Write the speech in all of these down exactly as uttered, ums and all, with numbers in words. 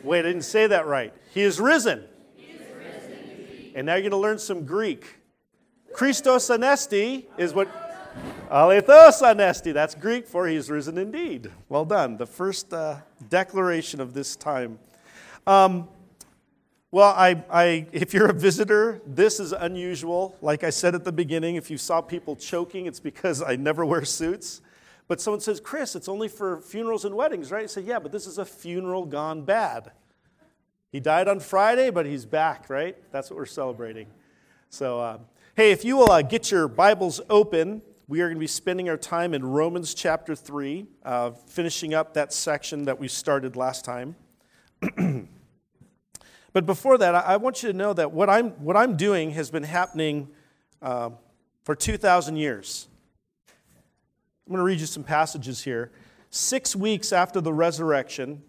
Wait, I didn't say that right. He is risen. He is risen. And now you're going to learn some Greek. Christos anesti is what... Alethos anesti. That's Greek for he is risen indeed. Well done. The first uh, declaration of this time. Um, well, I, I, if you're a visitor, this is unusual. Like I said at the beginning, if you saw people choking, it's because I never wear suits. But someone says, Chris, it's only for funerals and weddings, right? I say, yeah, but this is a funeral gone bad. He died on Friday, but he's back, right? That's what we're celebrating. So, uh, hey, if you will uh, get your Bibles open, we are going to be spending our time in Romans chapter three, uh, finishing up that section that we started last time. But before that, I want you to know that what I'm what I'm doing has been happening uh, for two thousand years. I'm going to read you some passages here. Six weeks after the resurrection,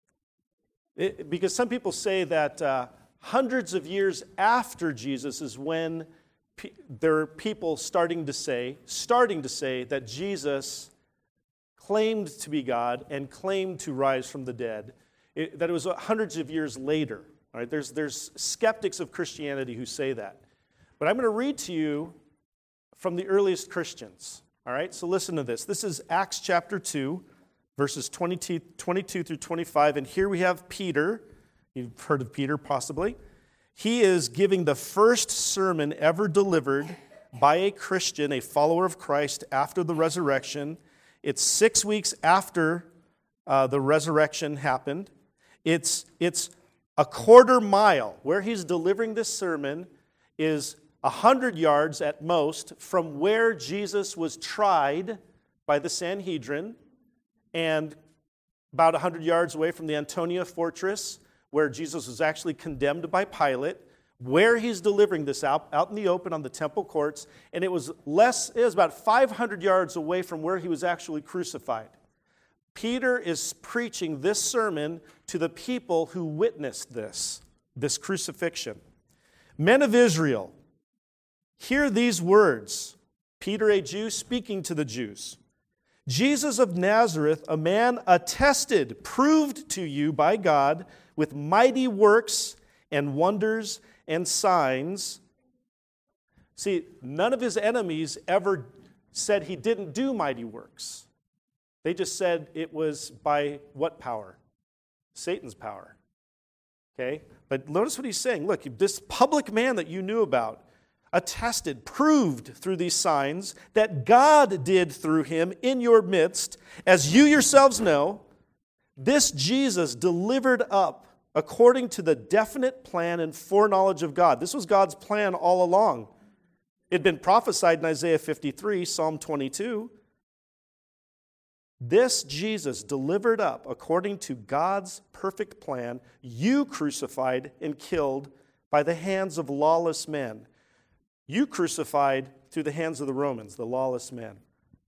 it, because some people say that uh, hundreds of years after Jesus is when pe- there are people starting to say, starting to say that Jesus claimed to be God and claimed to rise from the dead. It, that it was hundreds of years later. All right, there's, there's skeptics of Christianity who say that. But I'm going to read to you from the earliest Christians. All right, so listen to this. This is Acts chapter two, verses twenty-two, twenty-two through twenty-five. And here we have Peter. You've heard of Peter, possibly. He is giving the first sermon ever delivered by a Christian, a follower of Christ, after the resurrection. It's six weeks after uh, the resurrection happened. It's, it's a quarter mile. Where he's delivering this sermon is a hundred yards at most from where Jesus was tried by the Sanhedrin, and about a hundred yards away from the Antonia fortress, where Jesus was actually condemned by Pilate, where he's delivering this out, out in the open on the temple courts, and it was less, it was about five hundred yards away from where he was actually crucified. Peter is preaching this sermon to the people who witnessed this, this crucifixion. Men of Israel, hear these words. Peter, a Jew, speaking to the Jews. Jesus of Nazareth, a man attested, proved to you by God with mighty works and wonders and signs. See, none of his enemies ever said he didn't do mighty works. They just said it was by what power? Satan's power. Okay? But notice what he's saying. Look, this public man that you knew about, attested, proved through these signs that God did through him in your midst, as you yourselves know, this Jesus delivered up according to the definite plan and foreknowledge of God. This was God's plan all along. It had been prophesied in Isaiah fifty-three, Psalm twenty-two. This Jesus delivered up according to God's perfect plan, you crucified and killed by the hands of lawless men. You crucified through the hands of the Romans, the lawless men.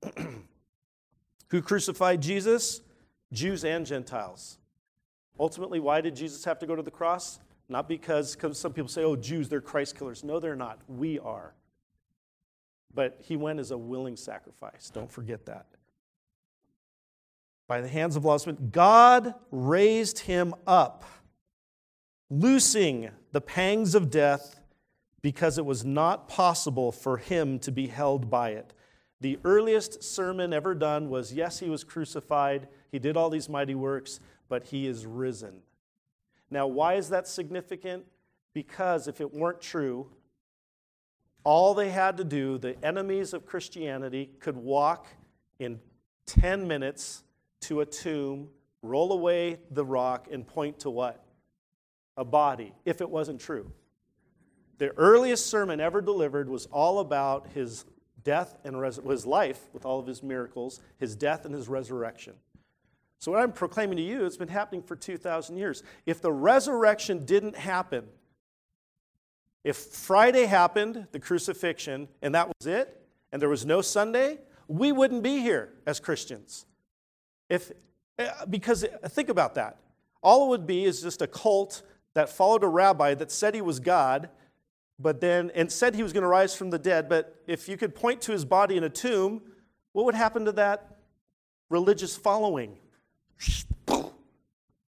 Who crucified Jesus? Jews and Gentiles. Ultimately, why did Jesus have to go to the cross? Not because, because some people say, oh, Jews, they're Christ killers. No, they're not. We are. But he went as a willing sacrifice. Don't forget that. By the hands of lawless men, God raised him up, loosing the pangs of death, because it was not possible for him to be held by it. The earliest sermon ever done was, yes, he was crucified, he did all these mighty works, but he is risen. Now, why is that significant? Because if it weren't true, all they had to do, the enemies of Christianity, could walk in ten minutes to a tomb, roll away the rock, and point to what? A body, if it wasn't true. The earliest sermon ever delivered was all about his death and res- his life with all of his miracles, his death and his resurrection. So what I'm proclaiming to you, it's been happening for two thousand years. If the resurrection didn't happen, if Friday happened, the crucifixion, and that was it, and there was no Sunday, we wouldn't be here as Christians. If because think about that. All it would be is just a cult that followed a rabbi that said he was God, but then and said he was going to rise from the dead. But if you could point to his body in a tomb, what would happen to that religious following?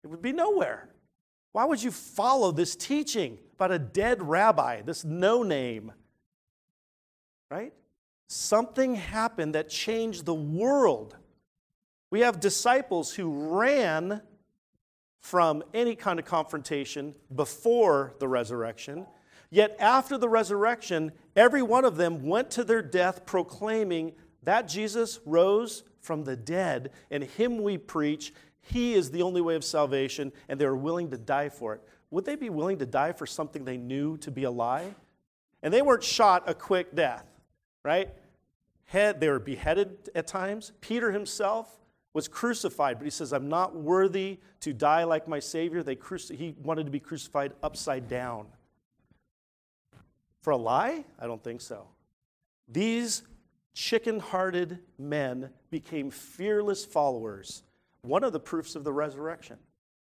It would be nowhere. Why would you follow this teaching about a dead rabbi, this no-name? Right? Something happened that changed the world. We have disciples who ran from any kind of confrontation before the resurrection. Yet after the resurrection, every one of them went to their death proclaiming that Jesus rose from the dead, and him we preach. He is the only way of salvation, and they were willing to die for it. Would they be willing to die for something they knew to be a lie? And they weren't shot a quick death, right? Head, they were beheaded at times. Peter himself was crucified, but he says, I'm not worthy to die like my Savior. They cruci- he wanted to be crucified upside down. For a lie? I don't think so. These chicken-hearted men became fearless followers. One of the proofs of the resurrection.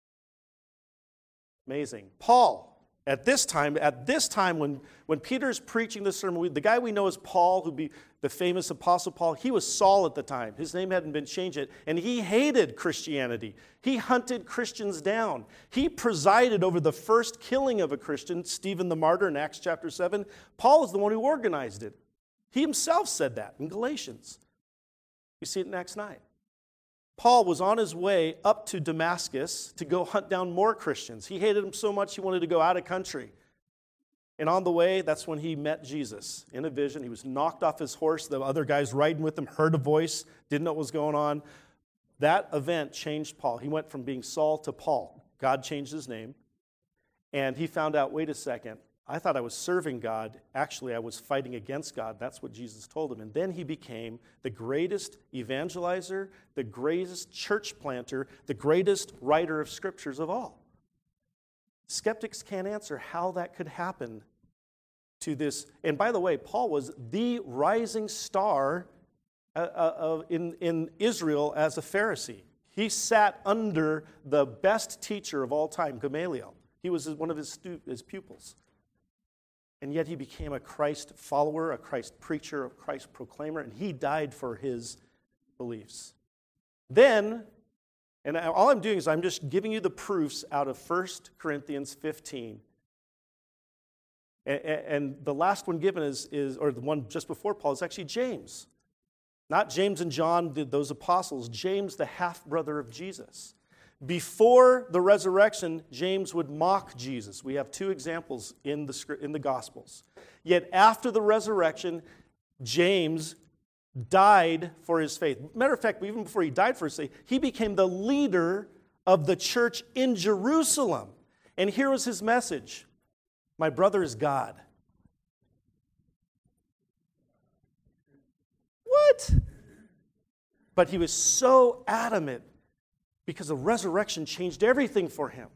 Amazing. Paul, at this time, at this time when, when Peter's preaching this sermon, the guy we know as Paul, who'd be the famous Apostle Paul, he was Saul at the time. His name hadn't been changed yet, and he hated Christianity. He hunted Christians down. He presided over the first killing of a Christian, Stephen the martyr in Acts chapter seven. Paul is the one who organized it. He himself said that in Galatians. You see it in Acts nine. Paul was on his way up to Damascus to go hunt down more Christians. He hated them so much he wanted to go out of country. And on the way, that's when he met Jesus in a vision. He was knocked off his horse. The other guys riding with him heard a voice, didn't know what was going on. That event changed Paul. He went from being Saul to Paul. God changed his name. And he found out, wait a second, I thought I was serving God. Actually, I was fighting against God. That's what Jesus told him. And then he became the greatest evangelizer, the greatest church planter, the greatest writer of scriptures of all. Skeptics can't answer how that could happen to this. And by the way, Paul was the rising star uh, in, in Israel as a Pharisee. He sat under the best teacher of all time, Gamaliel. He was one of his, stu- his pupils. And yet he became a Christ follower, a Christ preacher, a Christ proclaimer, and he died for his beliefs. Then, and all I'm doing is I'm just giving you the proofs out of First Corinthians fifteen. And the last one given is, is, or the one just before Paul, is actually James. Not James and John, those apostles. James, the half-brother of Jesus. Before the resurrection, James would mock Jesus. We have two examples in the, in the Gospels. Yet after the resurrection, James died for his faith. Matter of fact, even before he died for his faith, he became the leader of the church in Jerusalem. And here was his message. My brother is God. What? But he was so adamant because the resurrection changed everything for him.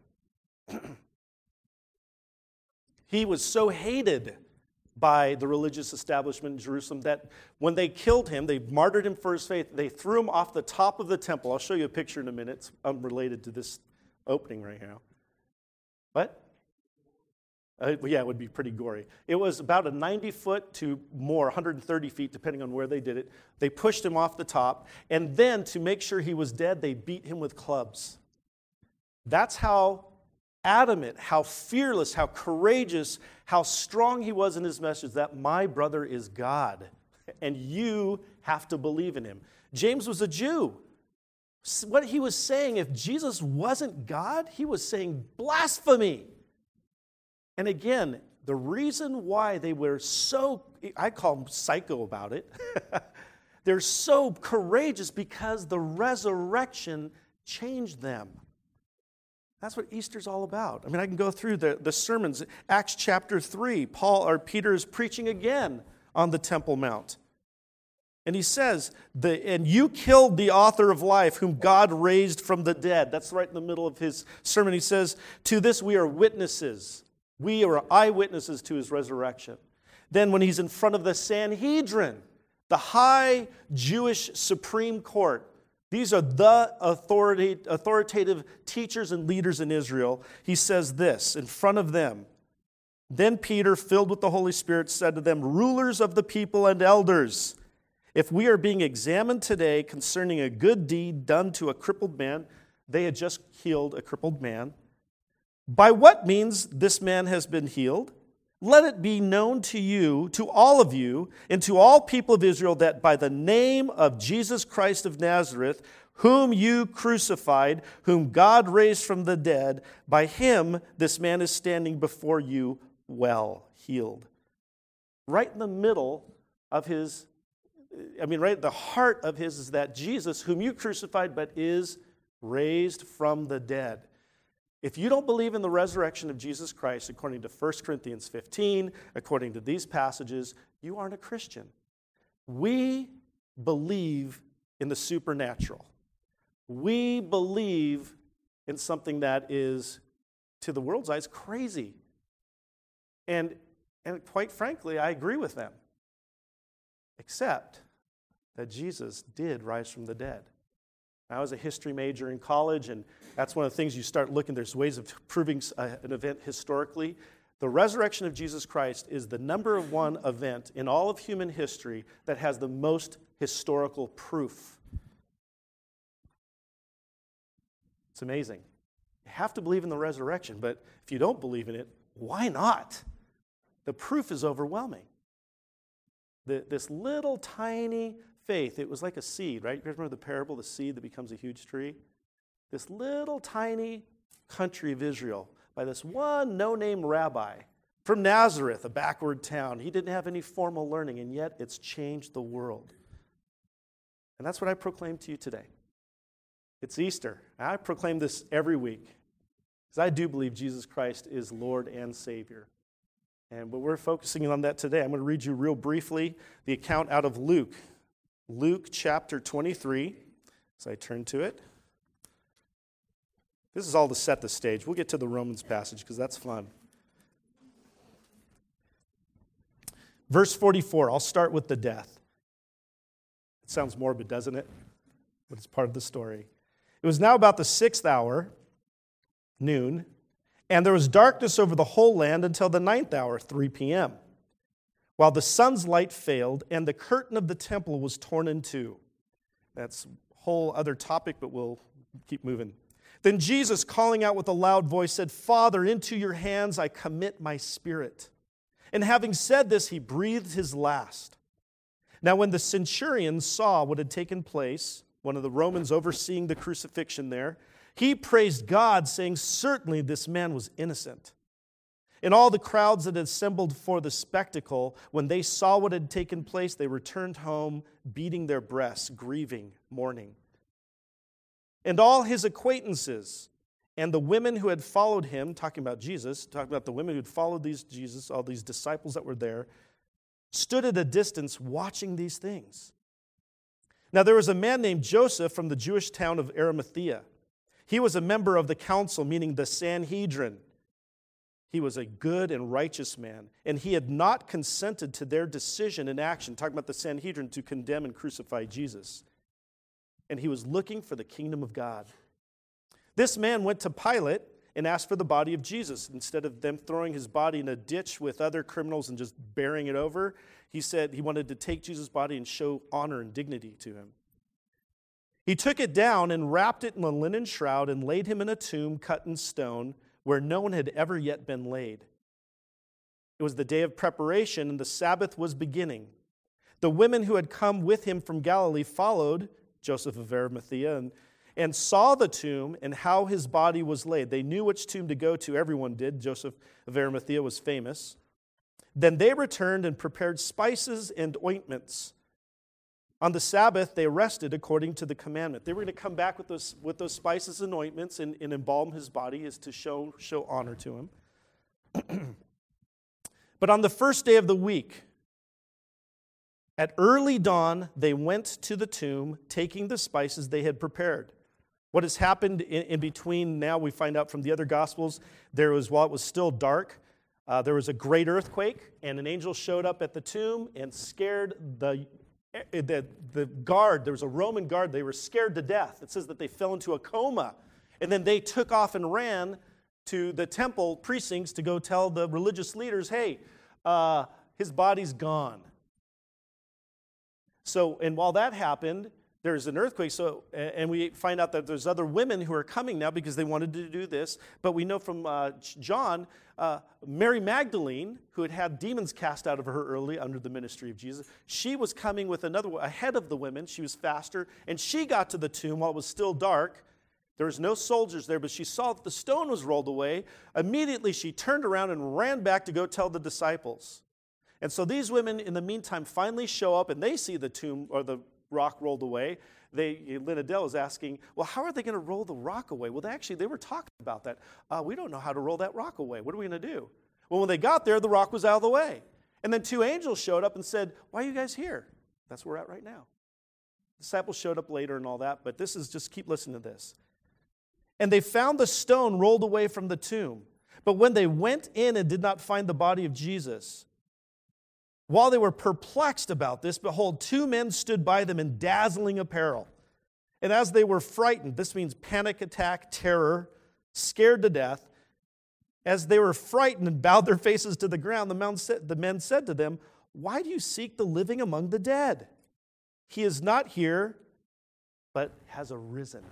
He was so hated by the religious establishment in Jerusalem that when they killed him, they martyred him for his faith, they threw him off the top of the temple. I'll show you a picture in a minute. It's unrelated to this opening right now. What? Uh, yeah, it would be pretty gory. It was about a ninety foot to more, one hundred thirty feet, depending on where they did it. They pushed him off the top, and then to make sure he was dead, they beat him with clubs. That's how adamant, how fearless, how courageous, how strong he was in his message that my brother is God, and you have to believe in him. James was a Jew. What he was saying, if Jesus wasn't God, he was saying blasphemy. And again, the reason why they were so, I call them psycho about it, they're so courageous because the resurrection changed them. That's what Easter's all about. I mean, I can go through the, the sermons. Acts chapter three, Paul or Peter is preaching again on the Temple Mount. And he says, the, and you killed the author of life, whom God raised from the dead. That's right in the middle of his sermon. He says, to this we are witnesses. We are eyewitnesses to his resurrection. Then when he's in front of the Sanhedrin, the high Jewish Supreme Court, these are the authority, authoritative teachers and leaders in Israel, he says this in front of them. Then Peter, filled with the Holy Spirit, said to them, rulers of the people and elders, if we are being examined today concerning a good deed done to a crippled man, They had just healed a crippled man. By what means this man has been healed? Let it be known to you, to all of you, and to all people of Israel, that by the name of Jesus Christ of Nazareth, whom you crucified, whom God raised from the dead, by him this man is standing before you well, healed. Right in the middle of his, I mean, right at the heart of his is that Jesus, whom you crucified, but is raised from the dead. If you don't believe in the resurrection of Jesus Christ, according to First Corinthians fifteen, according to these passages, you aren't a Christian. We believe in the supernatural. We believe in something that is, to the world's eyes, crazy. And, and quite frankly, I agree with them. Except that Jesus did rise from the dead. I was a history major in college, and that's one of the things you start looking. There's ways of proving an event historically. The resurrection of Jesus Christ is the number one event in all of human history that has the most historical proof. It's amazing. You have to believe in the resurrection, but if you don't believe in it, why not? The proof is overwhelming. The, this little tiny faith, it was like a seed, right? You guys remember the parable, the seed that becomes a huge tree? This little tiny country of Israel by this one no-name rabbi from Nazareth, a backward town. He didn't have any formal learning, and yet it's changed the world. And that's what I proclaim to you today. It's Easter. I proclaim this every week because I do believe Jesus Christ is Lord and Savior. And but we're focusing on that today. I'm going to read you real briefly the account out of Luke. Luke chapter twenty-three, as I turn to it. This is all to set the stage. We'll get to the Romans passage because that's fun. Verse forty-four, I'll start with the death. It sounds morbid, doesn't it? But it's part of the story. It was now about the sixth hour, noon, and there was darkness over the whole land until the ninth hour, three p.m., while the sun's light failed and the curtain of the temple was torn in two. That's a whole other topic, but we'll keep moving. Then Jesus, calling out with a loud voice, said, "Father, into your hands I commit my spirit." And having said this, he breathed his last. Now when the centurion saw what had taken place, one of the Romans overseeing the crucifixion there, he praised God, saying, "Certainly this man was innocent." And all the crowds that had assembled for the spectacle, when they saw what had taken place, they returned home, beating their breasts, grieving, mourning. And all his acquaintances and the women who had followed him, talking about Jesus, talking about the women who had followed these Jesus, all these disciples that were there, stood at a distance watching these things. Now there was a man named Joseph from the Jewish town of Arimathea. He was a member of the council, meaning the Sanhedrin. He was a good and righteous man, and he had not consented to their decision and action, talking about the Sanhedrin, to condemn and crucify Jesus. And he was looking for the kingdom of God. This man went to Pilate and asked for the body of Jesus. Instead of them throwing his body in a ditch with other criminals and just burying it over, he said he wanted to take Jesus' body and show honor and dignity to him. He took it down and wrapped it in a linen shroud and laid him in a tomb cut in stone where no one had ever yet been laid. It was the day of preparation, and the Sabbath was beginning. The women who had come with him from Galilee followed Joseph of Arimathea and, and saw the tomb and how his body was laid. They knew which tomb to go to. Everyone did. Joseph of Arimathea was famous. Then they returned and prepared spices and ointments. On the Sabbath, they rested according to the commandment. They were going to come back with those, with those spices and ointments and, and embalm his body as to show, show honor to him. But on the first day of the week, at early dawn, they went to the tomb, taking the spices they had prepared. What has happened in, in between now, we find out from the other Gospels, there was, while it was still dark, uh, there was a great earthquake, and an angel showed up at the tomb and scared the The, the guard, there was a Roman guard, they were scared to death. It says that they fell into a coma. And then they took off and ran to the temple precincts to go tell the religious leaders, hey, uh, his body's gone. So, and while that happened, there's an earthquake. So, and we find out that there's other women who are coming now because they wanted to do this. But we know from uh, John, uh, Mary Magdalene, who had had demons cast out of her early under the ministry of Jesus, she was coming with another, ahead of the women. She was faster, and she got to the tomb while it was still dark. There was no soldiers there, but she saw that the stone was rolled away. Immediately, she turned around and ran back to go tell the disciples. And so these women, in the meantime, finally show up, and they see the tomb or the rock rolled away. They, Lynn Adele is asking, well, how are they going to roll the rock away? Well, they actually, they were talking about that. Uh, we don't know how to roll that rock away. What are we going to do? Well, when they got there, the rock was out of the way. And then two angels showed up and said, why are you guys here? That's where we're at right now. Disciples showed up later and all that, but this is just, keep listening to this. And they found the stone rolled away from the tomb. But when they went in and did not find the body of Jesus, while they were perplexed about this, behold, two men stood by them in dazzling apparel. And as they were frightened, this means panic attack, terror, scared to death, as they were frightened and bowed their faces to the ground, the men said to them, why do you seek the living among the dead? He is not here, but has arisen.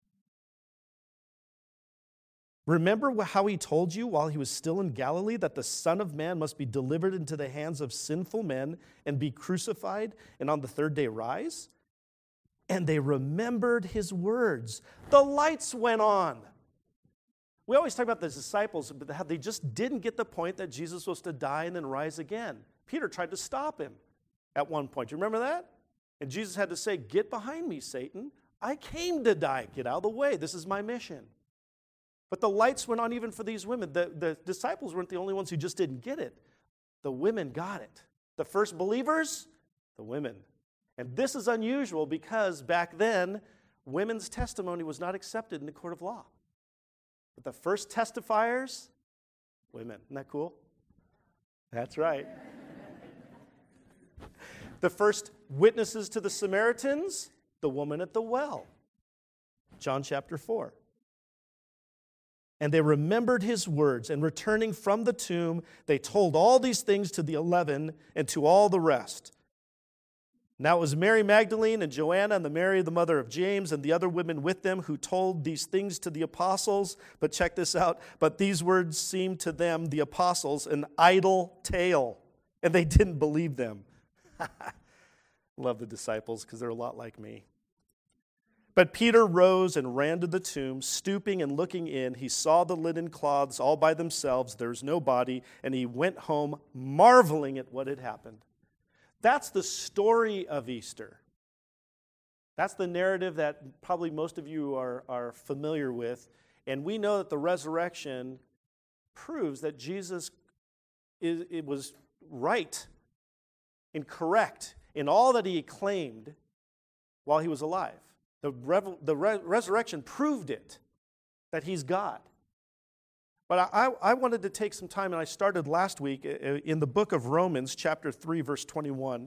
Remember how he told you while he was still in Galilee that the Son of Man must be delivered into the hands of sinful men and be crucified and on the third day rise? And they remembered his words. The lights went on. We always talk about the disciples, but how they just didn't get the point that Jesus was to die and then rise again. Peter tried to stop him at one point. Do you remember that? And Jesus had to say, get behind me, Satan. I came to die. Get out of the way. This is my mission. But the lights went on even for these women. The, the disciples weren't the only ones who just didn't get it. The women got it. The first believers, the women. And this is unusual because back then, women's testimony was not accepted in the court of law. But the first testifiers, women. Isn't that cool? That's right. The first witnesses to the Samaritans, the woman at the well. John chapter four. And they remembered his words, and returning from the tomb, they told all these things to the eleven and to all the rest. Now it was Mary Magdalene and Joanna and the Mary, the mother of James, and the other women with them who told these things to the apostles. But check this out. But these words seemed to them, the apostles, an idle tale, and they didn't believe them. Love the disciples because they're a lot like me. But Peter rose and ran to the tomb, stooping and looking in. He saw the linen cloths all by themselves. There was no body, and he went home marveling at what had happened. That's the story of Easter. That's the narrative that probably most of you are, are familiar with. And we know that the resurrection proves that Jesus is, it was right and correct in all that he claimed while he was alive. The, revel, the re, resurrection proved it, that he's God. But I, I wanted to take some time, and I started last week in the book of Romans, chapter three, verse twenty-one.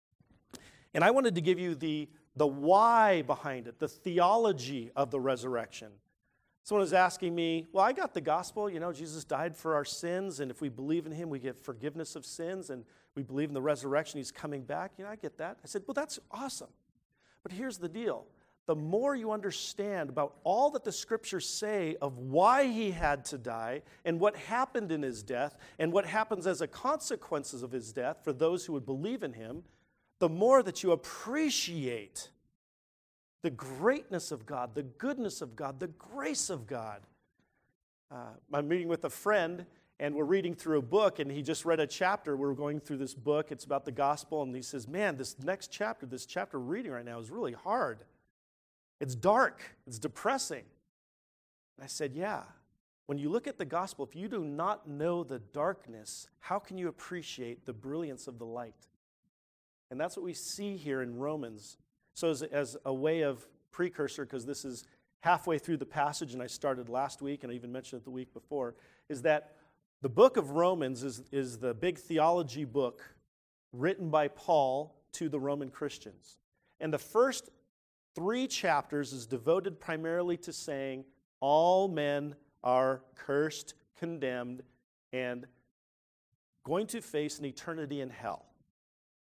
And I wanted to give you the, the why behind it, the theology of the resurrection. Someone was asking me, well, I got the gospel. You know, Jesus died for our sins, and if we believe in him, we get forgiveness of sins, and we believe in the resurrection, he's coming back. You know, I get that. I said, well, that's awesome. But here's the deal. The more you understand about all that the scriptures say of why he had to die and what happened in his death and what happens as a consequence of his death for those who would believe in him, the more that you appreciate the greatness of God, the goodness of God, the grace of God. Uh, I'm meeting with a friend, and we're reading through a book, and he just read a chapter. We're going through this book. It's about the gospel, and he says, man, this next chapter, this chapter we're reading right now is really hard. It's dark. It's depressing. And I said, yeah. When you look at the gospel, if you do not know the darkness, how can you appreciate the brilliance of the light? And that's what we see here in Romans. So as, as a way of precursor, because this is halfway through the passage, and I started last week, and I even mentioned it the week before, is that the book of Romans is, is the big theology book written by Paul to the Roman Christians. And the first three chapters is devoted primarily to saying all men are cursed, condemned, and going to face an eternity in hell.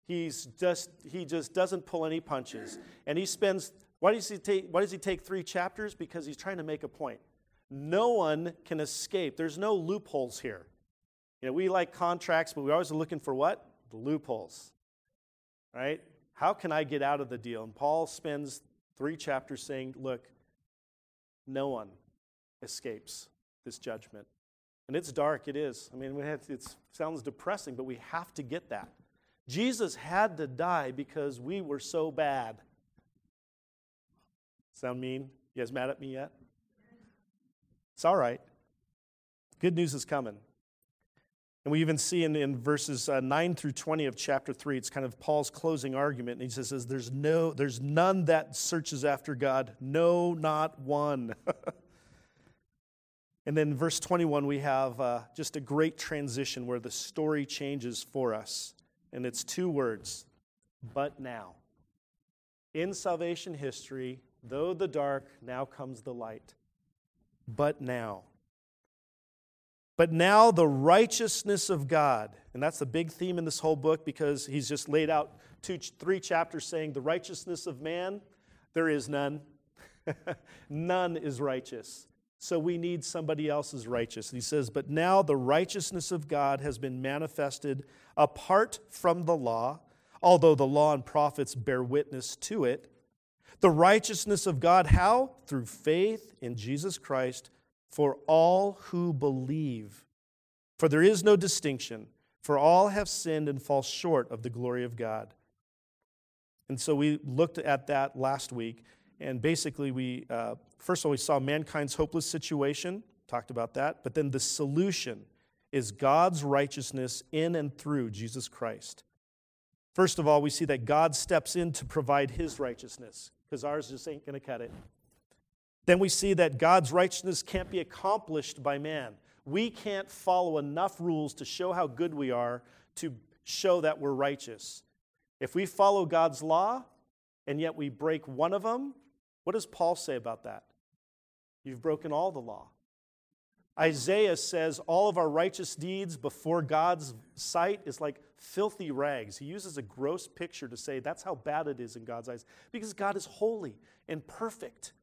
He's just he just doesn't pull any punches. And he spends why does he take why does he take three chapters? Because he's trying to make a point. No one can escape. There's no loopholes here. You know, we like contracts, but we always are looking for what? The loopholes. Right? How can I get out of the deal? And Paul spends three chapters saying, look, no one escapes this judgment. And it's dark, it is. I mean, it sounds depressing, but we have to get that. Jesus had to die because we were so bad. Sound mean? You guys mad at me yet? It's all right. Good news is coming. And we even see in, in verses uh, nine through twenty of chapter three, it's kind of Paul's closing argument. And he says, there's no, there's none that searches after God. No, not one. And then in verse twenty-one, we have uh, just a great transition where the story changes for us. And it's two words, but now. In salvation history, though the dark, now comes the light. But now. But now the righteousness of God, and that's the big theme in this whole book because he's just laid out two, three chapters saying the righteousness of man, there is none. None is righteous. So we need somebody else's righteousness. He says, but now the righteousness of God has been manifested apart from the law, although the law and prophets bear witness to it. The righteousness of God, how? Through faith in Jesus Christ for all who believe. For there is no distinction, for all have sinned and fall short of the glory of God. And so we looked at that last week. And basically, we uh, first of all, we saw mankind's hopeless situation, talked about that. But then the solution is God's righteousness in and through Jesus Christ. First of all, we see that God steps in to provide his righteousness, because ours just ain't going to cut it. Then we see that God's righteousness can't be accomplished by man. We can't follow enough rules to show how good we are to show that we're righteous. If we follow God's law, and yet we break one of them, what does Paul say about that? You've broken all the law. Isaiah says all of our righteous deeds before God's sight is like filthy rags. He uses a gross picture to say that's how bad it is in God's eyes, because God is holy and perfect.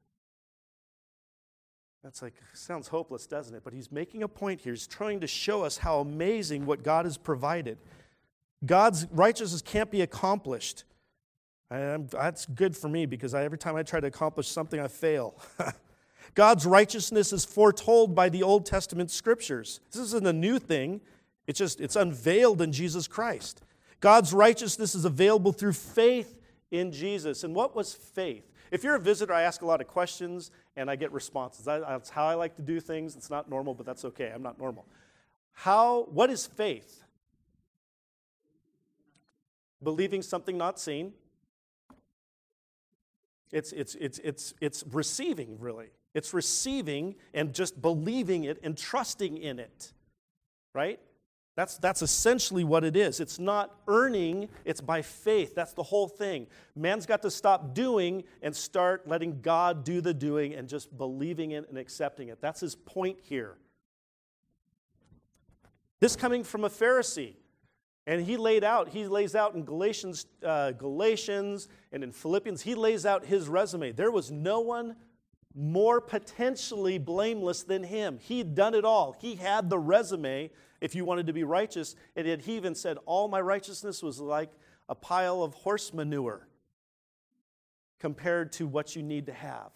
That's like, sounds hopeless, doesn't it? But he's making a point here. He's trying to show us how amazing what God has provided. God's righteousness can't be accomplished. And that's good for me because I, every time I try to accomplish something, I fail. God's righteousness is foretold by the Old Testament scriptures. This isn't a new thing. It's just, it's unveiled in Jesus Christ. God's righteousness is available through faith in Jesus. And what was faith? If you're a visitor, I ask a lot of questions and I get responses. That's how I like to do things. It's not normal, but that's okay. I'm not normal. How? What is faith? Believing something not seen. It's, it's, it's, it's, it's receiving, really. It's receiving and just believing it and trusting in it, right? That's, that's essentially what it is. It's not earning, it's by faith. That's the whole thing. Man's got to stop doing and start letting God do the doing and just believing it and accepting it. That's his point here. This coming from a Pharisee. And he laid out, he lays out in Galatians, uh, Galatians and in Philippians, he lays out his resume. There was no one more potentially blameless than him. He'd done it all. He had the resume if you wanted to be righteous. And yet he even said, all my righteousness was like a pile of horse manure compared to what you need to have.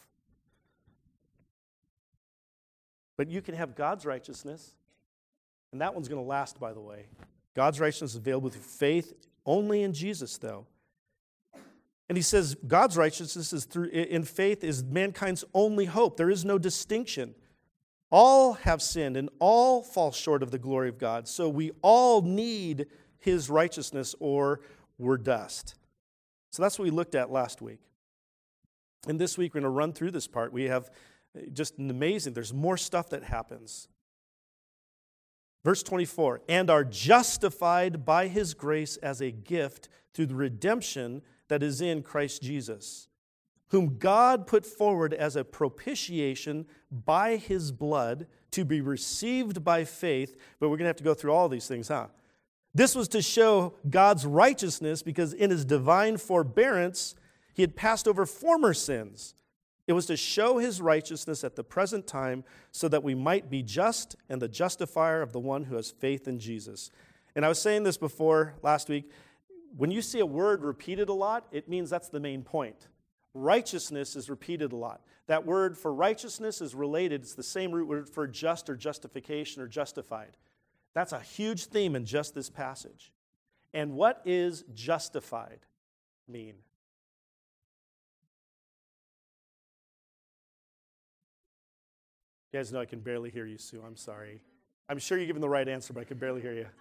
But you can have God's righteousness, and that one's going to last, by the way. God's righteousness is available through faith only in Jesus, though. And he says God's righteousness is through in faith is mankind's only hope. There is no distinction. All have sinned and all fall short of the glory of God. So we all need his righteousness or we're dust. So that's what we looked at last week. And this week we're going to run through this part. We have just an amazing, there's more stuff that happens. Verse twenty-four, and are justified by his grace as a gift through the redemption that is in Christ Jesus, whom God put forward as a propitiation by his blood to be received by faith. But we're going to have to go through all these things, huh? This was to show God's righteousness because in his divine forbearance, he had passed over former sins. It was to show his righteousness at the present time so that we might be just and the justifier of the one who has faith in Jesus. And I was saying this before last week. When you see a word repeated a lot, it means that's the main point. Righteousness is repeated a lot. That word for righteousness is related. It's the same root word for just or justification or justified. That's a huge theme in just this passage. And what is justified mean? You guys know I can barely hear you, Sue. I'm sorry. I'm sure you're giving the right answer, but I can barely hear you.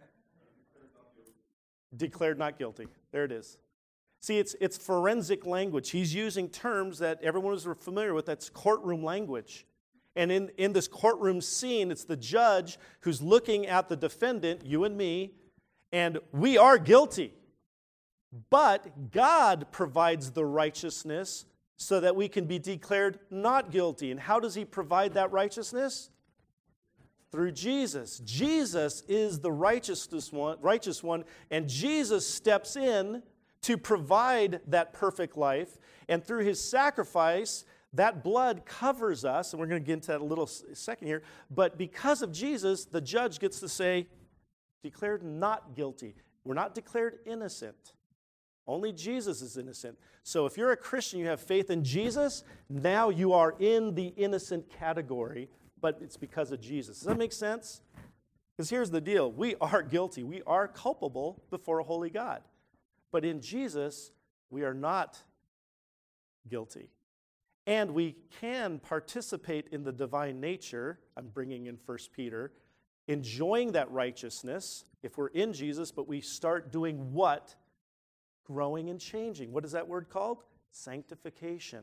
Declared not guilty. There it is. See, it's it's forensic language. He's using terms that everyone is familiar with. That's courtroom language. And in, in this courtroom scene, it's the judge who's looking at the defendant, you and me, and we are guilty. But God provides the righteousness so that we can be declared not guilty. And how does he provide that righteousness? Through Jesus. Jesus is the righteousness one, righteous one, and Jesus steps in to provide that perfect life. And through his sacrifice, that blood covers us, and we're going to get into that in a little second here. But because of Jesus, the judge gets to say, declared not guilty. We're not declared innocent. Only Jesus is innocent. So if you're a Christian, you have faith in Jesus, now you are in the innocent category, but it's because of Jesus. Does that make sense? Because here's the deal. We are guilty. We are culpable before a holy God. But in Jesus, we are not guilty. And we can participate in the divine nature. I'm bringing in First Peter. Enjoying that righteousness if we're in Jesus, but we start doing what? Growing and changing. What is that word called? Sanctification.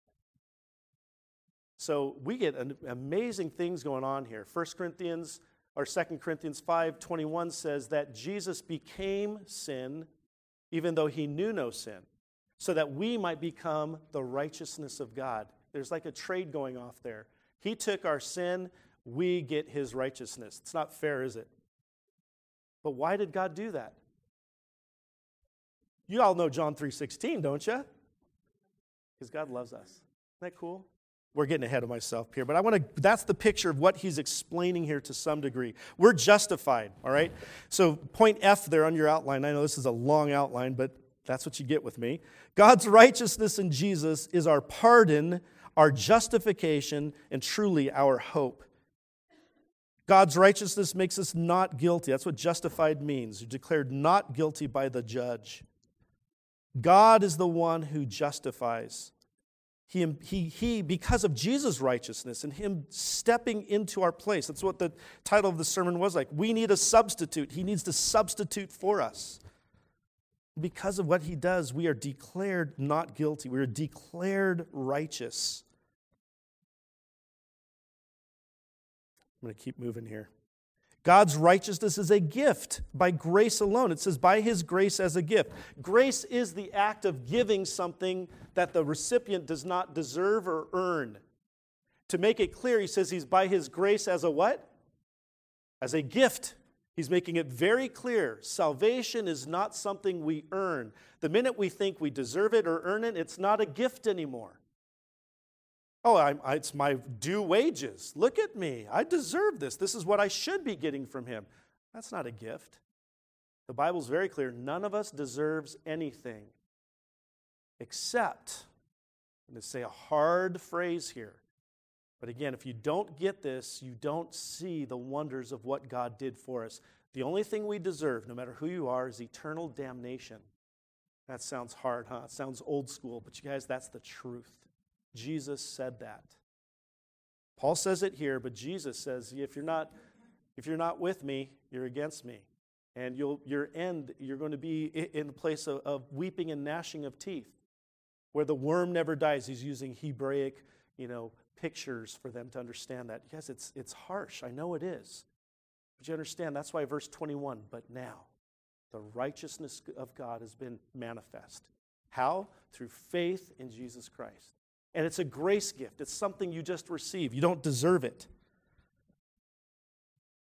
So we get an amazing things going on here. First Corinthians or Second Corinthians five twenty-one says that Jesus became sin even though he knew no sin, so that we might become the righteousness of God. There's like a trade going off there. He took our sin, we get his righteousness. It's not fair, is it? But why did God do that? You all know John three sixteen, don't you? Because God loves us. Isn't that cool? We're getting ahead of myself here, but I want to, that's the picture of what he's explaining here to some degree. We're justified, all right? So point F there on your outline. I know this is a long outline, but that's what you get with me. God's righteousness in Jesus is our pardon, our justification, and truly our hope. God's righteousness makes us not guilty. That's what justified means. You're declared not guilty by the judge. God is the one who justifies. He, he, he, because of Jesus' righteousness and him stepping into our place. That's what the title of the sermon was like. We need a substitute. He needs to substitute for us. Because of what he does, we are declared not guilty. We are declared righteous. I'm going to keep moving here. God's righteousness is a gift by grace alone. It says by his grace as a gift. Grace is the act of giving something that the recipient does not deserve or earn. To make it clear, he says he's by his grace as a what? As a gift. He's making it very clear. Salvation is not something we earn. The minute we think we deserve it or earn it, it's not a gift anymore. Oh, I'm, I, it's my due wages. Look at me. I deserve this. This is what I should be getting from him. That's not a gift. The Bible's very clear. None of us deserves anything except, I'm going to say a hard phrase here, but again, if you don't get this, you don't see the wonders of what God did for us. The only thing we deserve, no matter who you are, is eternal damnation. That sounds hard, huh? It sounds old school, but you guys, that's the truth. Jesus said that. Paul says it here, but Jesus says, if you're not, if you're not with me, you're against me. And you'll, your end, you're going to be in the place of, of weeping and gnashing of teeth, where the worm never dies. He's using Hebraic, you know, pictures for them to understand that. Yes, it's, it's harsh. I know it is. But you understand, that's why verse twenty-one, but now the righteousness of God has been manifest. How? Through faith in Jesus Christ. And it's a grace gift. It's something you just receive. You don't deserve it.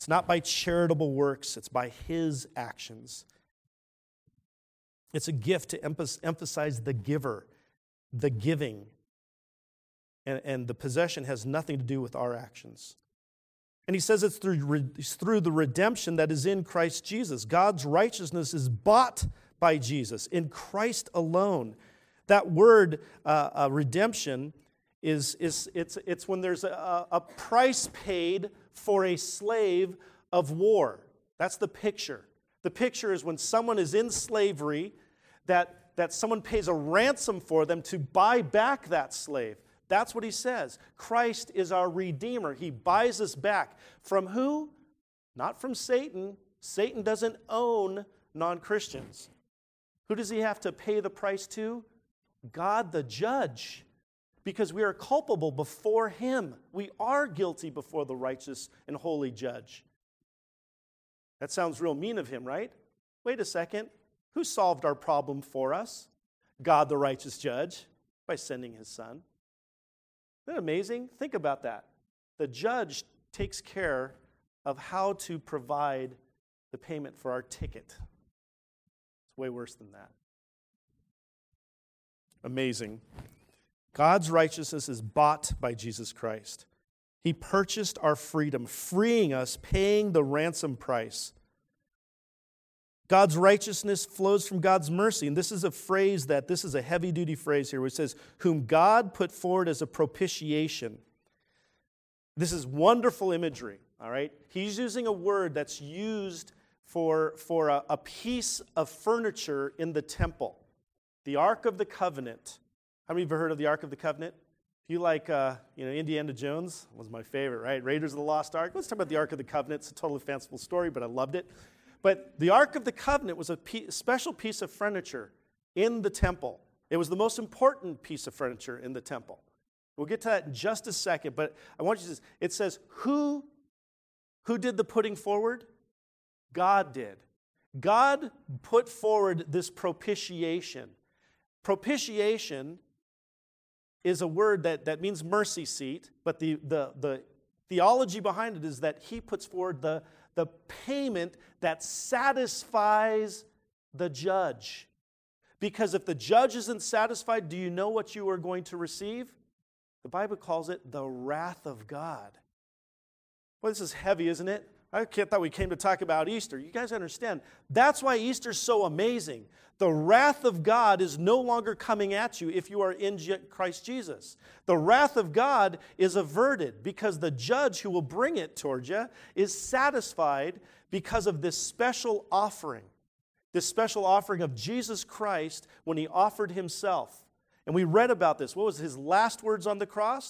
It's not by charitable works, it's by his actions. It's a gift to emphasize the giver, the giving. And, and the possession has nothing to do with our actions. And he says it's through, it's through the redemption that is in Christ Jesus. God's righteousness is bought by Jesus, in Christ alone. That word, uh, uh, redemption, is, is it's, it's when there's a, a price paid for a slave of war. That's the picture. The picture is when someone is in slavery, that, that someone pays a ransom for them to buy back that slave. That's what he says. Christ is our Redeemer. He buys us back. From who? Not from Satan. Satan doesn't own non-Christians. Who does he have to pay the price to? God the judge. Because we are culpable before him. We are guilty before the righteous and holy judge. That sounds real mean of him, right? Wait a second. Who solved our problem for us? God the righteous judge, by sending his son. Isn't that amazing? Think about that. The judge takes care of how to provide the payment for our ticket. It's way worse than that. Amazing. God's righteousness is bought by Jesus Christ. He purchased our freedom, freeing us, paying the ransom price. God's righteousness flows from God's mercy. And this is a phrase that, this is a heavy-duty phrase here, which says, whom God put forward as a propitiation. This is wonderful imagery, all right? He's using a word that's used for, for a, a piece of furniture in the temple. The Ark of the Covenant. How many of you have heard of the Ark of the Covenant? If you like, uh, you know, Indiana Jones was my favorite, right? Raiders of the Lost Ark. Let's talk about the Ark of the Covenant. It's a totally fanciful story, but I loved it. But the Ark of the Covenant was a pe- special piece of furniture in the temple. It was the most important piece of furniture in the temple. We'll get to that in just a second, but I want you to, it says, who, who did the putting forward? God did. God put forward this propitiation. Propitiation is a word that, that means mercy seat, but the, the, the theology behind it is that he puts forward the, the payment that satisfies the judge. Because if the judge isn't satisfied, do you know what you are going to receive? The Bible calls it the wrath of God. Well, this is heavy, isn't it? I thought we came to talk about Easter. You guys understand. That's why Easter's so amazing. The wrath of God is no longer coming at you if you are in Christ Jesus. The wrath of God is averted because the judge who will bring it toward you is satisfied because of this special offering. This special offering of Jesus Christ when he offered himself. And we read about this. What was his last words on the cross?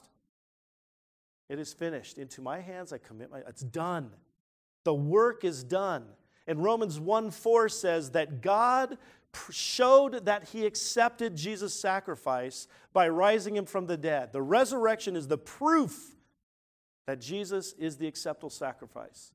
It is finished. Into my hands I commit my... It's done. The work is done. And Romans one four says that God showed that he accepted Jesus' sacrifice by rising him from the dead. The resurrection is the proof that Jesus is the acceptable sacrifice.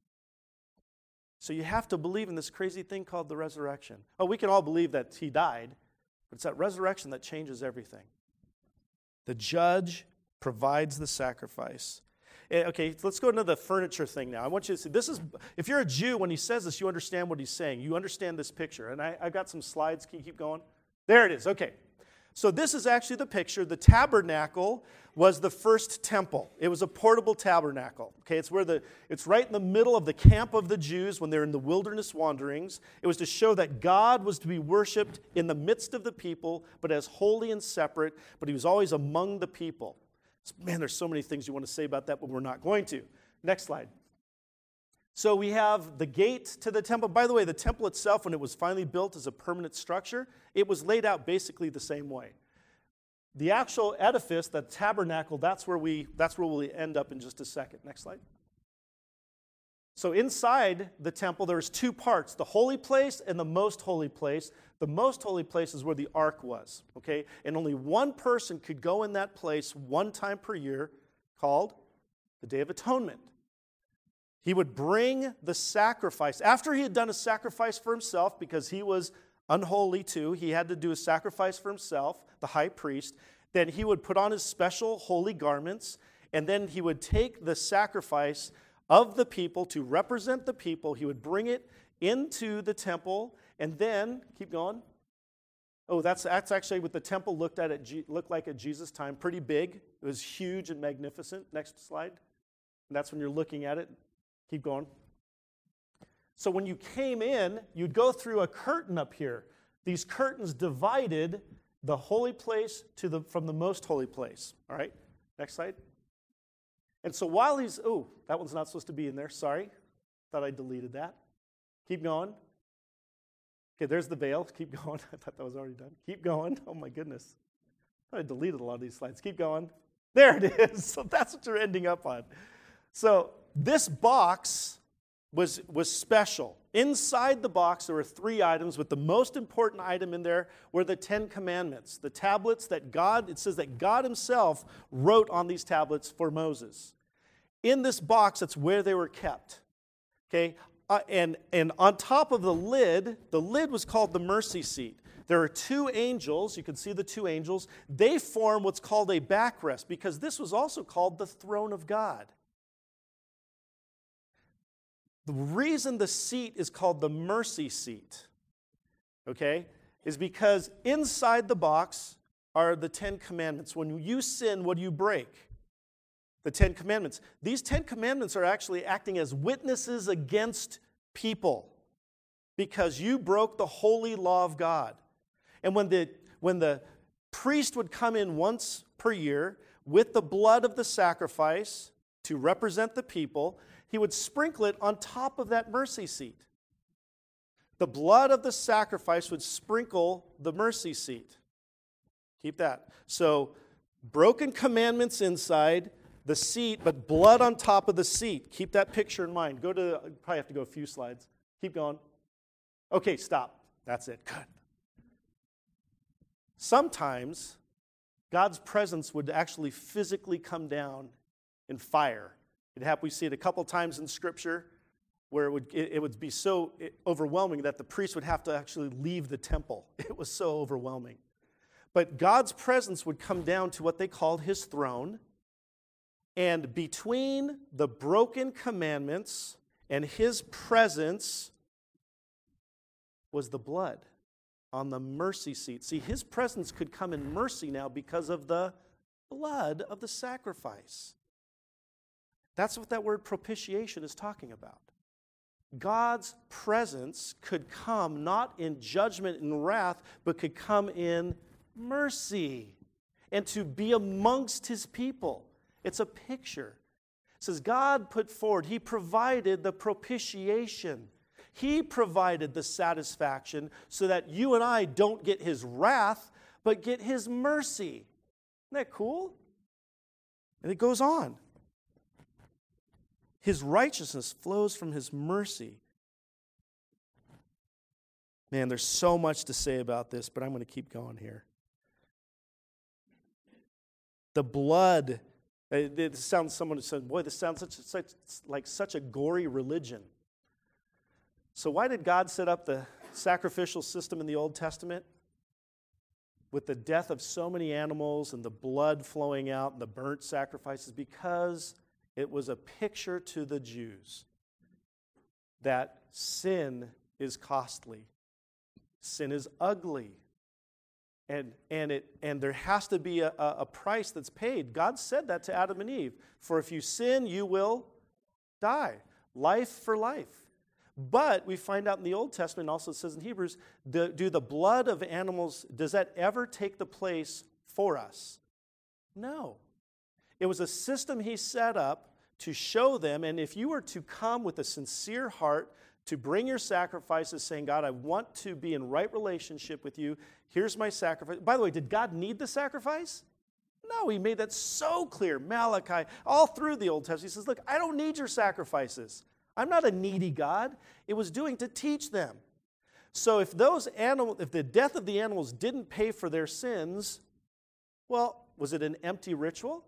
So you have to believe in this crazy thing called the resurrection. Oh, we can all believe that he died, but it's that resurrection that changes everything. The judge provides the sacrifice. Okay, let's go into the furniture thing now. I want you to see, this is, if you're a Jew, when he says this, you understand what he's saying. You understand this picture. And I, I've got some slides. Can you keep going? There it is. Okay. So this is actually the picture. The tabernacle was the first temple. It was a portable tabernacle. Okay, it's where the, it's right in the middle of the camp of the Jews when they're in the wilderness wanderings. It was to show that God was to be worshipped in the midst of the people, but as holy and separate, but he was always among the people. Man, there's so many things you want to say about that, but we're not going to. Next slide. So we have the gate to the temple. By the way, the temple itself, when it was finally built as a permanent structure, it was laid out basically the same way. The actual edifice, the tabernacle, that's where we that's where we'll end up in just a second. Next slide. So inside the temple, there's two parts, the holy place and the most holy place. The most holy place is where the ark was, okay? And only one person could go in that place one time per year, called the Day of Atonement. He would bring the sacrifice. After he had done a sacrifice for himself, because he was unholy too, he had to do a sacrifice for himself, the high priest. Then he would put on his special holy garments, and then he would take the sacrifice of the people to represent the people. He would bring it into the temple, and then, keep going. Oh, that's, that's actually what the temple looked at at looked like at Jesus' time. Pretty big. It was huge and magnificent. Next slide. And that's when you're looking at it. Keep going. So when you came in, you'd go through a curtain up here. These curtains divided the holy place to the from the most holy place. All right? Next slide. And so while he's, oh, that one's not supposed to be in there. Sorry. Thought I deleted that. Keep going. Okay, there's the veil. Keep going. I thought that was already done. Keep going. Oh, my goodness. I thought I deleted a lot of these slides. Keep going. There it is. So that's what you're ending up on. So this box was, was special. Inside the box, there were three items, but the most important item in there were the Ten Commandments, the tablets that God, it says that God himself wrote on these tablets for Moses. In this box, that's where they were kept. Okay, uh, and, and on top of the lid, the lid was called the mercy seat. There are two angels, you can see the two angels. They form what's called a backrest, because this was also called the throne of God. The reason the seat is called the mercy seat, okay, is because inside the box are the Ten Commandments. When you sin, what do you break? The Ten Commandments. These Ten Commandments are actually acting as witnesses against people because you broke the holy law of God. And when the, when the priest would come in once per year with the blood of the sacrifice to represent the people, he would sprinkle it on top of that mercy seat. The blood of the sacrifice would sprinkle the mercy seat. Keep that. So, broken commandments inside the seat, but blood on top of the seat. Keep that picture in mind. Go to, probably have to go a few slides. Keep going. Okay, stop. That's it. Good. Sometimes God's presence would actually physically come down in fire. It happened, we see it a couple times in Scripture where it would, it, it would be so overwhelming that the priest would have to actually leave the temple. It was so overwhelming. But God's presence would come down to what they called his throne, and between the broken commandments and his presence was the blood on the mercy seat. See, his presence could come in mercy now because of the blood of the sacrifice. That's what that word propitiation is talking about. God's presence could come not in judgment and wrath, but could come in mercy and to be amongst his people. It's a picture. It says God put forward, he provided the propitiation. He provided the satisfaction so that you and I don't get his wrath, but get his mercy. Isn't that cool? And it goes on. His righteousness flows from his mercy. Man, there's so much to say about this, but I'm going to keep going here. The blood, it, it sounds, someone said, boy, this sounds such, such, like such a gory religion. So why did God set up the sacrificial system in the Old Testament? With the death of so many animals and the blood flowing out and the burnt sacrifices? Because it was a picture to the Jews that sin is costly. Sin is ugly. And, and, it, and there has to be a, a price that's paid. God said that to Adam and Eve. For if you sin, you will die. Life for life. But we find out in the Old Testament, also it says in Hebrews, do, do the blood of animals, does that ever take the place for us? No. It was a system he set up to show them, and if you were to come with a sincere heart to bring your sacrifices, saying, God, I want to be in right relationship with you, here's my sacrifice. By the way, did God need the sacrifice? No, he made that so clear. Malachi, all through the Old Testament, he says, look, I don't need your sacrifices. I'm not a needy God. It was doing to teach them. So if those animal, if the death of the animals didn't pay for their sins, well, was it an empty ritual?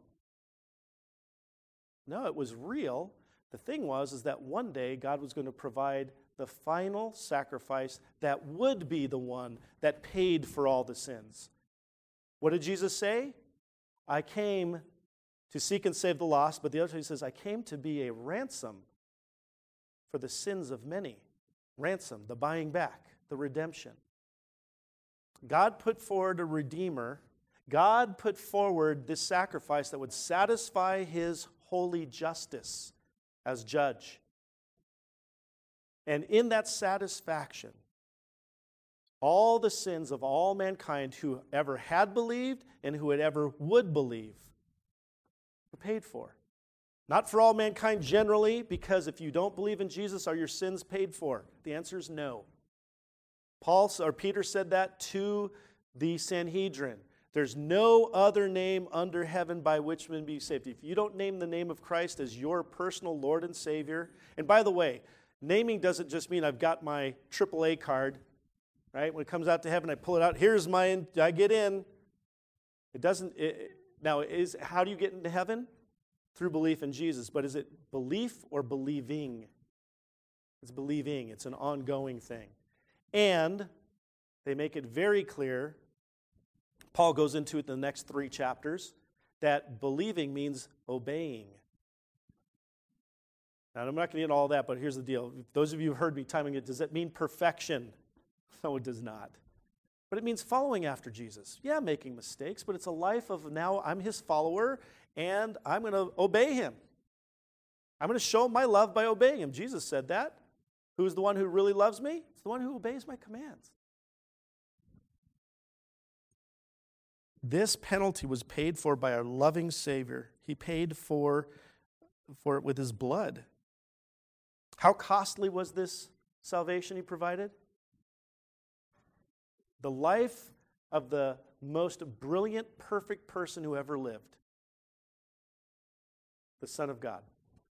No, it was real. The thing was is that one day God was going to provide the final sacrifice that would be the one that paid for all the sins. What did Jesus say? I came to seek and save the lost, but the other time he says, I came to be a ransom for the sins of many. Ransom, the buying back, the redemption. God put forward a redeemer. God put forward this sacrifice that would satisfy his holy justice as judge. And in that satisfaction, all the sins of all mankind who ever had believed and who had ever would believe were paid for. Not for all mankind generally, because if you don't believe in Jesus, are your sins paid for? The answer is no. Paul or Peter said that to the Sanhedrin. There's no other name under heaven by which men be saved. If you don't name the name of Christ as your personal Lord and Savior, and by the way, naming doesn't just mean I've got my triple A card, right? When it comes out to heaven, I pull it out. Here's my, I get in. It doesn't, it, now, is how do you get into heaven? Through belief in Jesus. But is it belief or believing? It's believing. It's an ongoing thing. And they make it very clear, Paul goes into it in the next three chapters, that believing means obeying. Now, I'm not going to get into all that, but here's the deal. Those of you who heard me timing it, does that mean perfection? No, it does not. But it means following after Jesus. Yeah, making mistakes, but it's a life of now I'm his follower, and I'm going to obey him. I'm going to show my love by obeying him. Jesus said that. Who's the one who really loves me? It's the one who obeys my commands. This penalty was paid for by our loving Savior. He paid for, for it with his blood. How costly was this salvation he provided? The life of the most brilliant, perfect person who ever lived. The Son of God.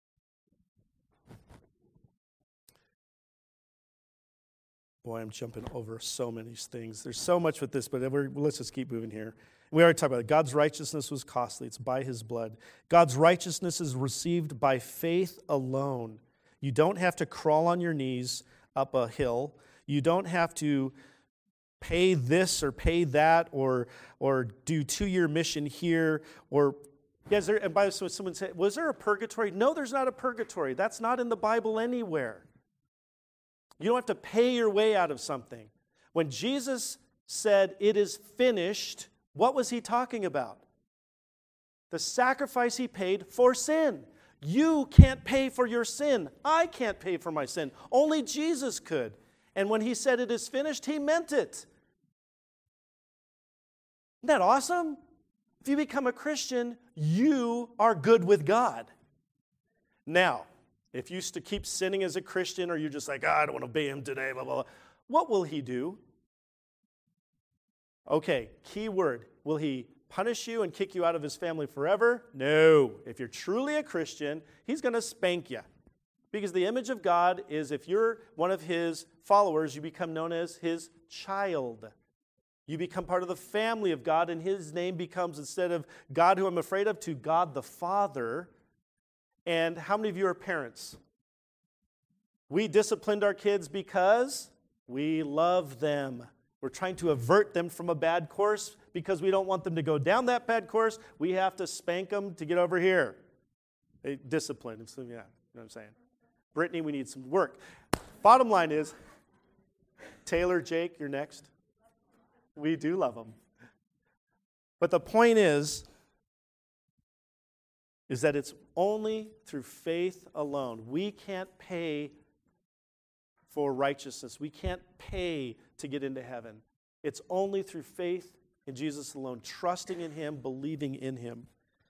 Boy, I'm jumping over so many things. There's so much with this, but we're, let's just keep moving here. We already talked about it. God's righteousness was costly. It's by his blood. God's righteousness is received by faith alone. You don't have to crawl on your knees up a hill. You don't have to pay this or pay that or or do two-year mission here. Or, yeah, is there, and by the way, someone said, was there a purgatory? No, there's not a purgatory. That's not in the Bible anywhere. You don't have to pay your way out of something. When Jesus said, it is finished, what was he talking about? The sacrifice he paid for sin. You can't pay for your sin. I can't pay for my sin. Only Jesus could. And when he said it is finished, he meant it. Isn't that awesome? If you become a Christian, you are good with God. Now, if you used to keep sinning as a Christian, or you're just like, oh, I don't want to obey him today, blah, blah, blah, what will he do? Okay, key word. Will he punish you and kick you out of his family forever? No. If you're truly a Christian, he's going to spank you. Because the image of God is if you're one of his followers, you become known as his child. You become part of the family of God, and his name becomes, instead of God who I'm afraid of, to God the Father. And how many of you are parents? We disciplined our kids because we love them. We're trying to avert them from a bad course because we don't want them to go down that bad course. We have to spank them to get over here. They discipline. So, yeah, you know what I'm saying? Brittany, we need some work. Bottom line is, Taylor, Jake, you're next. We do love them. But the point is, is that it's only through faith alone. We can't pay for righteousness. We can't pay to get into heaven. It's only through faith in Jesus alone, trusting in him, believing in him.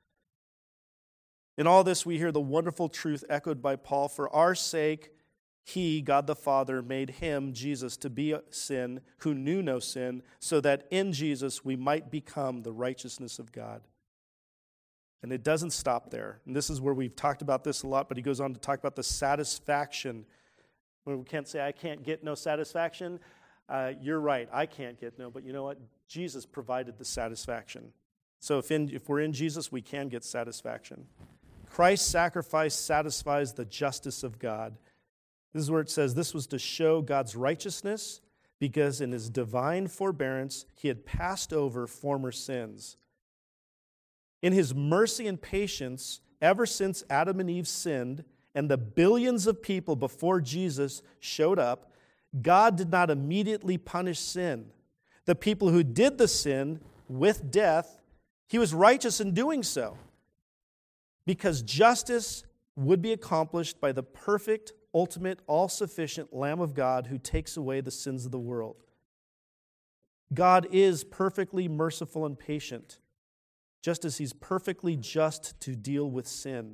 In all this, we hear the wonderful truth echoed by Paul. For our sake, he, God the Father, made him, Jesus, to be a sin who knew no sin, so that in Jesus we might become the righteousness of God. And it doesn't stop there. And this is where we've talked about this a lot, but he goes on to talk about the satisfaction. We can't say, I can't get no satisfaction. Uh, you're right, I can't get no, but you know what? Jesus provided the satisfaction. So if, in, if we're in Jesus, we can get satisfaction. Christ's sacrifice satisfies the justice of God. This is where it says, this was to show God's righteousness, because in his divine forbearance, he had passed over former sins. In his mercy and patience, ever since Adam and Eve sinned, and the billions of people before Jesus showed up, God did not immediately punish sin. The people who did the sin with death, he was righteous in doing so, because justice would be accomplished by the perfect, ultimate, all-sufficient Lamb of God who takes away the sins of the world. God is perfectly merciful and patient, just as he's perfectly just to deal with sin.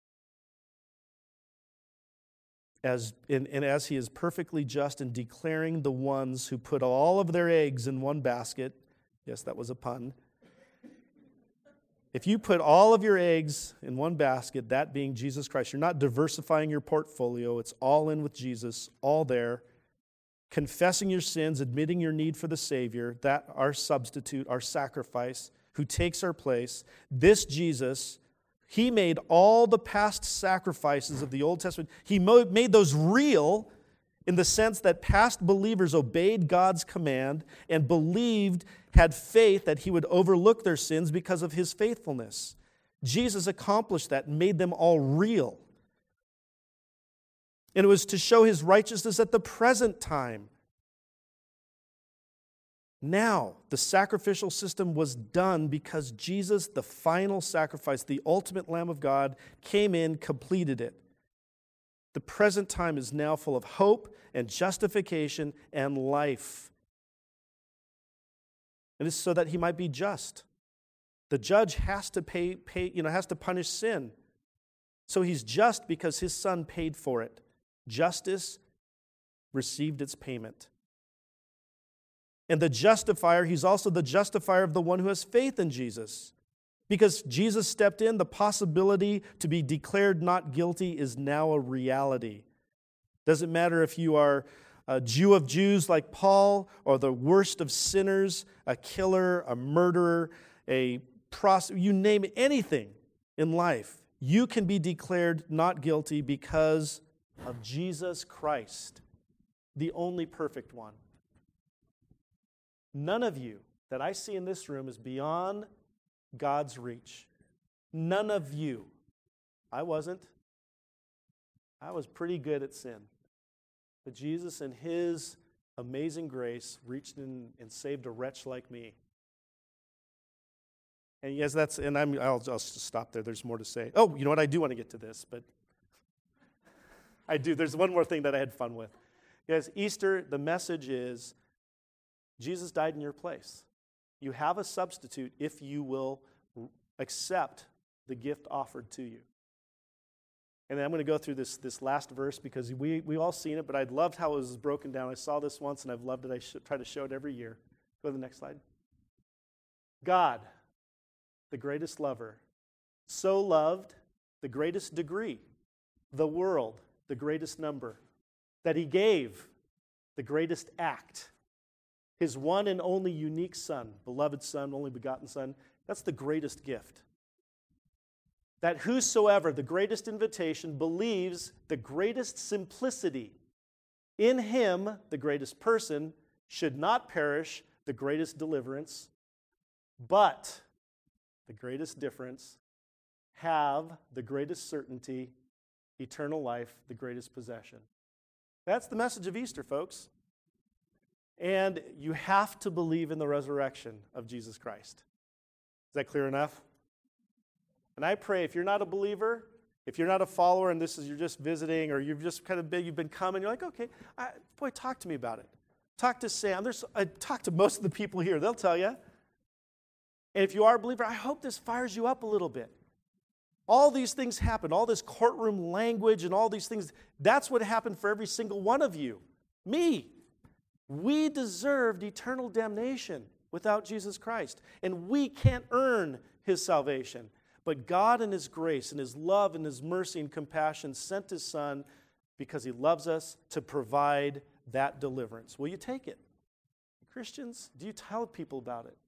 As, and, and as he is perfectly just in declaring the ones who put all of their eggs in one basket, yes, that was a pun. If you put all of your eggs in one basket, that being Jesus Christ, you're not diversifying your portfolio, it's all in with Jesus, all there, confessing your sins, admitting your need for the Savior, that our substitute, our sacrifice, who takes our place, this Jesus, he made all the past sacrifices of the Old Testament, he made those real in the sense that past believers obeyed God's command and believed, had faith that he would overlook their sins because of his faithfulness. Jesus accomplished that and made them all real. And it was to show his righteousness at the present time. Now, the sacrificial system was done because Jesus, the final sacrifice, the ultimate Lamb of God, came in, completed it. The present time is now full of hope and justification and life. And it's so that he might be just. The judge has to pay, pay, you know, has to punish sin. So he's just because his son paid for it. Justice received its payment. And the justifier, he's also the justifier of the one who has faith in Jesus. Because Jesus stepped in, the possibility to be declared not guilty is now a reality. Doesn't matter if you are a Jew of Jews like Paul, or the worst of sinners, a killer, a murderer, a prostitute, you name it, anything in life. You can be declared not guilty because of Jesus Christ, the only perfect one. None of you that I see in this room is beyond God's reach. None of you. I wasn't. I was pretty good at sin. But Jesus, in his amazing grace, reached in and saved a wretch like me. And yes, that's, and I'm, I'll, I'll just stop there. There's more to say. Oh, you know what? I do want to get to this, but I do. There's one more thing that I had fun with. Yes, Easter, the message is Jesus died in your place. You have a substitute if you will accept the gift offered to you. And then I'm going to go through this, this last verse because we we all seen it, but I loved how it was broken down. I saw this once, and I've loved it. I should try to show it every year. Go to the next slide. God, the greatest lover, so loved the greatest degree, the world, the greatest number, that he gave the greatest act, his one and only unique Son, beloved Son, only begotten Son. That's the greatest gift. That whosoever, the greatest invitation, believes the greatest simplicity in him, the greatest person, should not perish, the greatest deliverance, but the greatest difference, have the greatest certainty, eternal life, the greatest possession. That's the message of Easter, folks. And you have to believe in the resurrection of Jesus Christ. Is that clear enough? And I pray if you're not a believer, if you're not a follower and this is you're just visiting or you've just kind of been, you've been coming, you're like, okay, I, boy, talk to me about it. Talk to Sam. There's, I talk to most of the people here. They'll tell you. And if you are a believer, I hope this fires you up a little bit. All these things happen, all this courtroom language and all these things, that's what happened for every single one of you. Me. We deserved eternal damnation without Jesus Christ. And we can't earn his salvation. But God in his grace and his love and his mercy and compassion sent his Son because he loves us to provide that deliverance. Will you take it? Christians, do you tell people about it?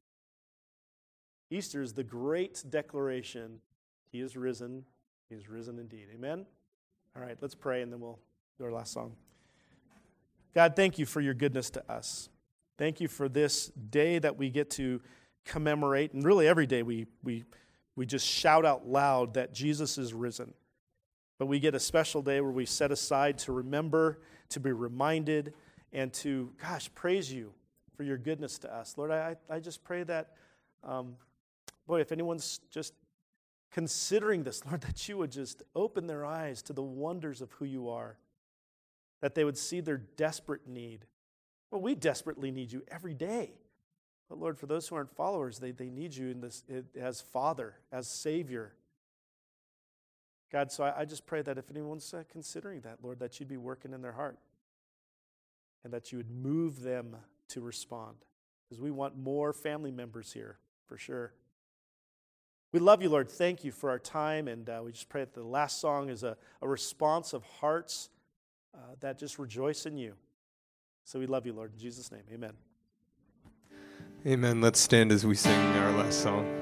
Easter is the great declaration. He is risen. He is risen indeed. Amen? All right, let's pray and then we'll do our last song. God, thank you for your goodness to us. Thank you for this day that we get to commemorate. And really every day we we we just shout out loud that Jesus is risen. But we get a special day where we set aside to remember, to be reminded, and to, gosh, praise you for your goodness to us. Lord, I, I just pray that, um, boy, if anyone's just considering this, Lord, that you would just open their eyes to the wonders of who you are, that they would see their desperate need. Well, we desperately need you every day. But Lord, for those who aren't followers, they, they need you in this as Father, as Savior. God, so I, I just pray that if anyone's uh, considering that, Lord, that you'd be working in their heart and that you would move them to respond, because we want more family members here, for sure. We love you, Lord. Thank you for our time, and uh, we just pray that the last song is a, a response of hearts uh, that just rejoice in you. So we love you, Lord. In Jesus' name, amen. Amen. Let's stand as we sing our last song.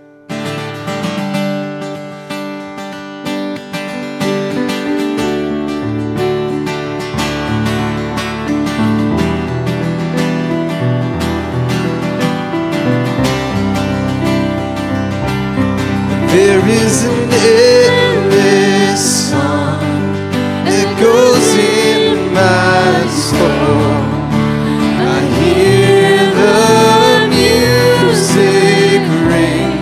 There is an endless song that goes in my soul. I hear the music ring,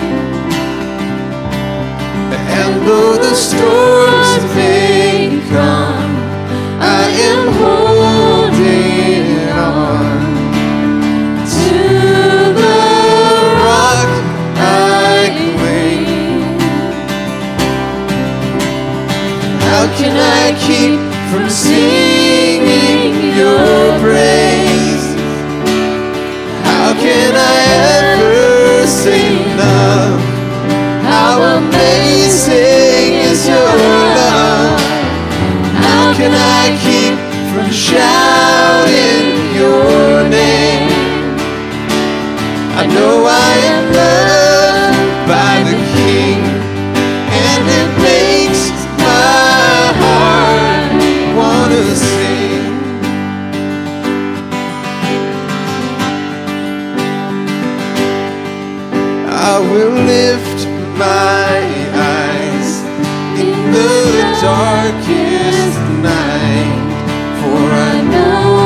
and though the storms may come, I am holding on to the rock I cling. How can I keep from singing your praise? How can I ever say enough? How amazing is your love? How can I keep from shouting your name? I know I am loved by the King, and it makes my heart wanna sing. I will lift my eyes in the darkest night, for I know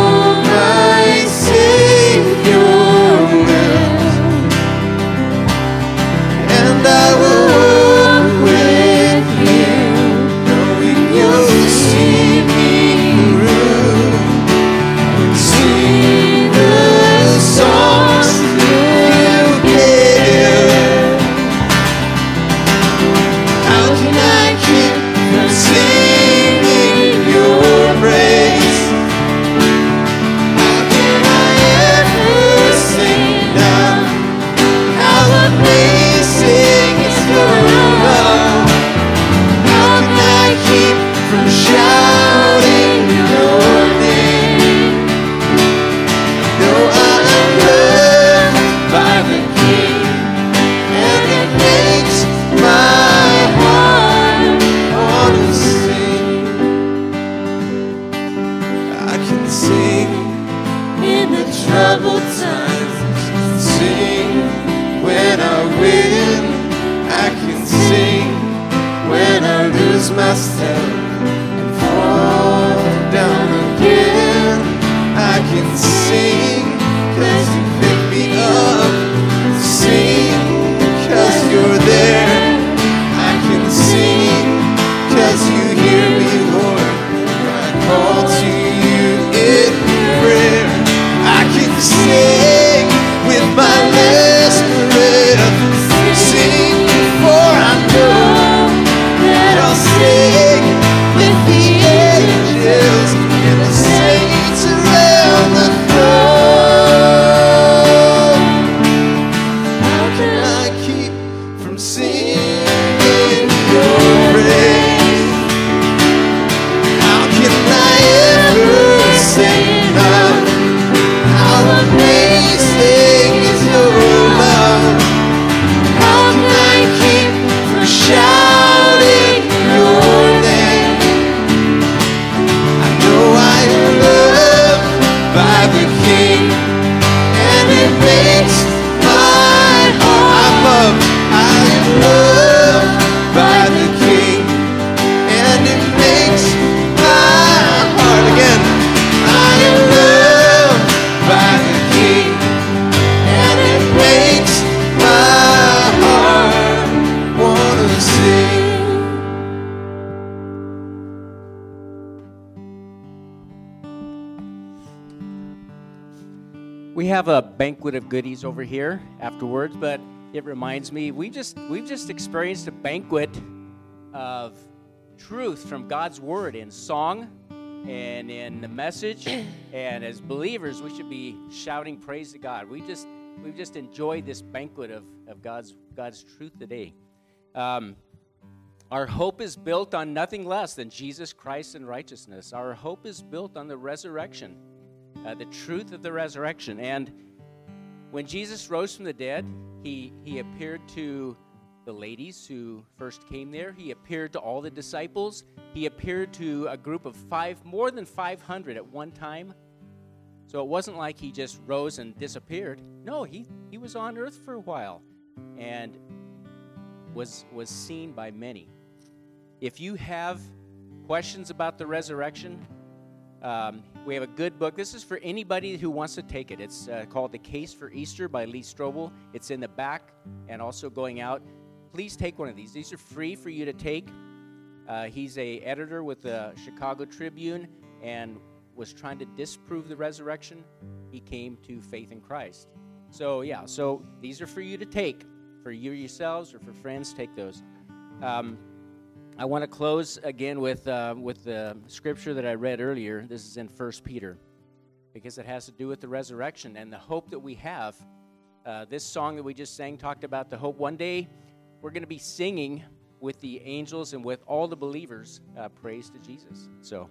We have a banquet of goodies over here afterwards, but it reminds me we just we've just experienced a banquet of truth from God's word in song and in the message, and as believers we should be shouting praise to God. We just we've just enjoyed this banquet of, of God's God's truth today. Um, our hope is built on nothing less than Jesus Christ and righteousness. Our hope is built on the resurrection. Uh, the truth of the resurrection. And when Jesus rose from the dead, he, he appeared to the ladies who first came there. He appeared to all the disciples. He appeared to a group of five, more than five hundred at one time. So it wasn't like he just rose and disappeared. No, he, he was on earth for a while and was, was seen by many. If you have questions about the resurrection, Um, we have a good book. This is for anybody who wants to take it. It's uh, called The Case for Easter by Lee Strobel. It's in the back and also going out. Please take one of these. These are free for you to take. Uh, he's a editor with the Chicago Tribune and was trying to disprove the resurrection. He came to faith in Christ. So, yeah, so these are for you to take. For you yourselves or for friends, take those. Um, I want to close again with uh, with the scripture that I read earlier. This is in First Peter, because it has to do with the resurrection and the hope that we have. Uh, this song that we just sang talked about the hope. One day, we're going to be singing with the angels and with all the believers uh, praise to Jesus. So,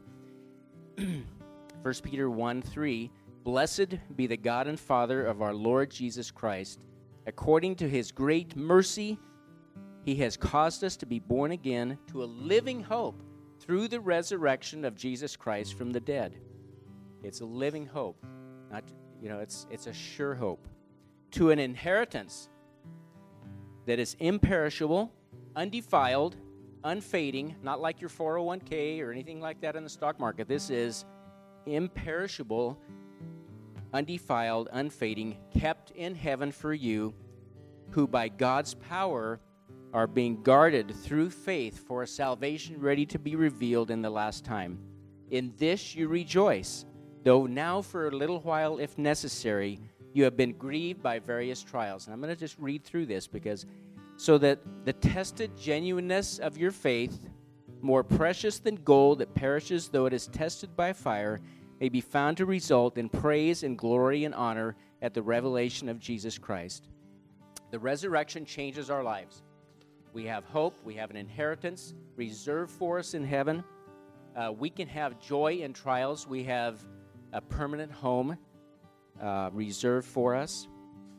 First Peter one three, Blessed be the God and Father of our Lord Jesus Christ. According to his great mercy, he has caused us to be born again to a living hope through the resurrection of Jesus Christ from the dead. It's a living hope. Not, you know, it's it's a sure hope. To an inheritance that is imperishable, undefiled, unfading, not like your four oh one k or anything like that in the stock market. This is imperishable, undefiled, unfading, kept in heaven for you, who by God's power are being guarded through faith for a salvation ready to be revealed in the last time. In this you rejoice, though now for a little while, if necessary, you have been grieved by various trials. And I'm going to just read through this because so that the tested genuineness of your faith, more precious than gold that perishes though it is tested by fire, may be found to result in praise and glory and honor at the revelation of Jesus Christ. The resurrection changes our lives. We have hope. We have an inheritance reserved for us in heaven. Uh, we can have joy in trials. We have a permanent home uh, reserved for us.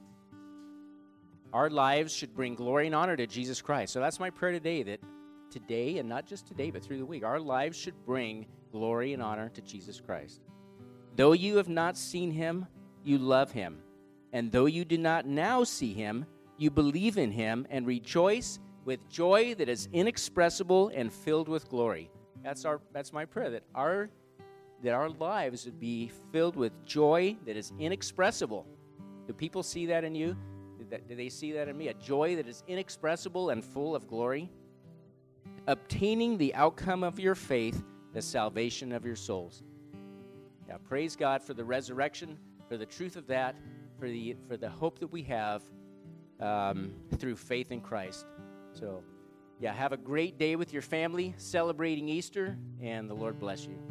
Our lives should bring glory and honor to Jesus Christ. So that's my prayer today, that today, and not just today, but through the week, our lives should bring glory and honor to Jesus Christ. Though you have not seen him, you love him. And though you do not now see him, you believe in him and rejoice with joy that is inexpressible and filled with glory. That's our that's my prayer, that our that our lives would be filled with joy that is inexpressible. Do people see that in you? Do they see that in me? A joy that is inexpressible and full of glory. Obtaining the outcome of your faith, the salvation of your souls. Now, praise God for the resurrection, for the truth of that, for the for the hope that we have um, through faith in Christ. So, yeah, have a great day with your family, celebrating Easter, and the Lord bless you.